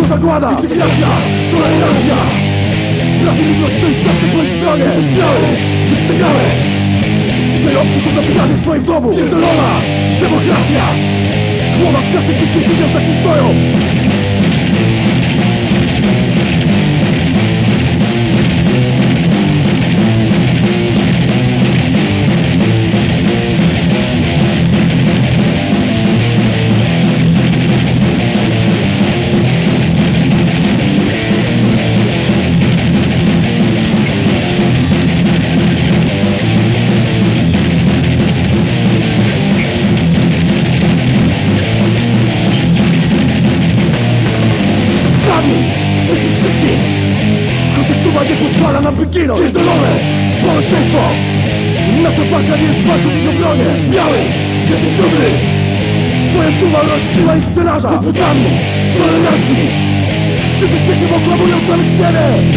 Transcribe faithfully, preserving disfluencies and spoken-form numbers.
zagłada, integracja, tolerancja. Sprawiedliwość stoi zawsze po twojej stronie. Jesteś biały, przegrałeś. Dzisiaj obcy są zapytane w twoim domu. Pierdolona demokracja. Słowa w każdym świecie za kim stoją. Wszyscy wszystkim. Chociaż tuba nie pozwala nam by ginąć. Pierdolone społeczeństwo. Nasza walka nie jest walką w obronie. Śmiały, jesteś dobry. Twoja tuba rozsiła ich przeraża. Wyputami, tolerancji. Ty bezpiecznie oklamują samych siebie.